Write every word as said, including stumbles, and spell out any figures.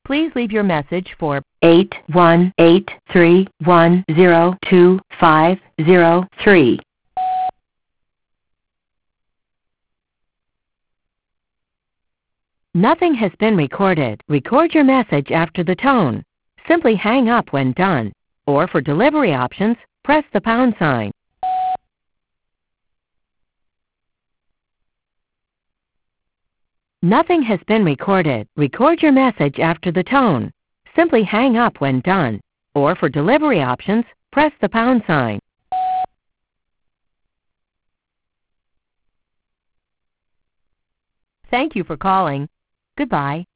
Please leave your message for eight one eight three one zero two five zero three. Nothing has been recorded. Record your message after the tone. Simply hang up when done. Or for delivery options, press the pound sign. Nothing has been recorded. Record your message after the tone. Simply hang up when done. Or for delivery options, press the pound sign. Thank you for calling. Goodbye.